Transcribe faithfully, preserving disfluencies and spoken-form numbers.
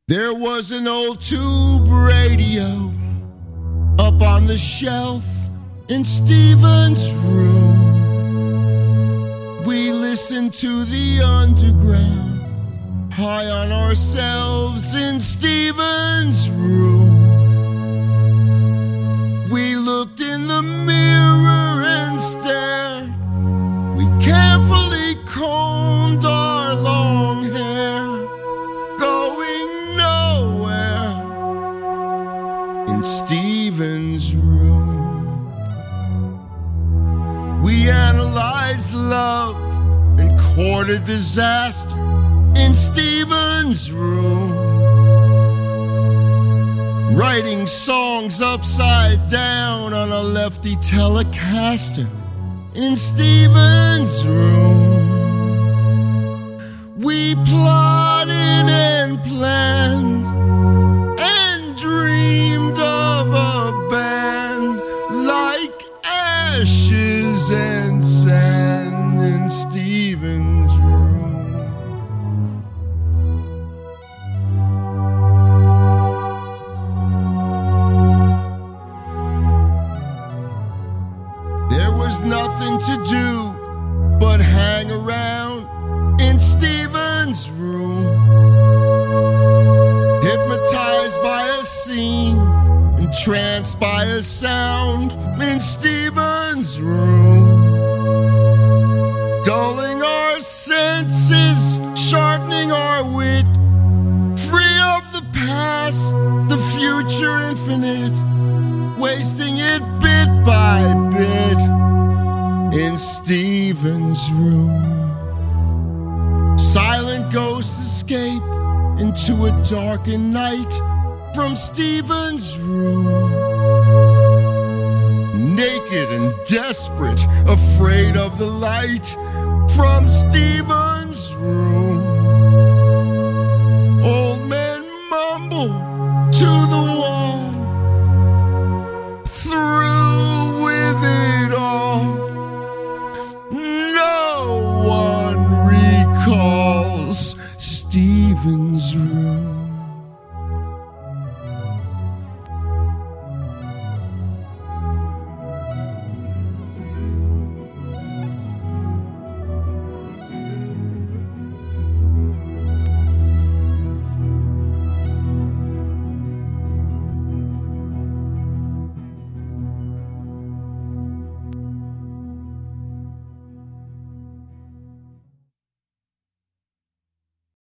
There was an old tube radio up on the shelf in Stephen's room. We listened to the underground, high on ourselves in Stephen's room. We looked in the mirror and stared. We carefully combed our long hair, going nowhere in Stephen's room. We analyzed love and courted disaster in Stephen's room, writing songs upside down on a lefty Telecaster in Stephen's room. We plotted and planned and dreamed of a band like ashes and sand in Stephen's room. There was nothing to do but hang around in Stephen's room, hypnotized by a scene, entranced by a sound in Stephen's room, dulling our senses, sharpening our wit, free of the past, the future infinite, wasting it bit by bit in Stephen's room. Silent ghosts escape into a darkened night from Stephen's room. Naked and desperate, afraid of the light from Stephen's room. Old men mumble to the wall, through with it all. No one recalls Stephen's room.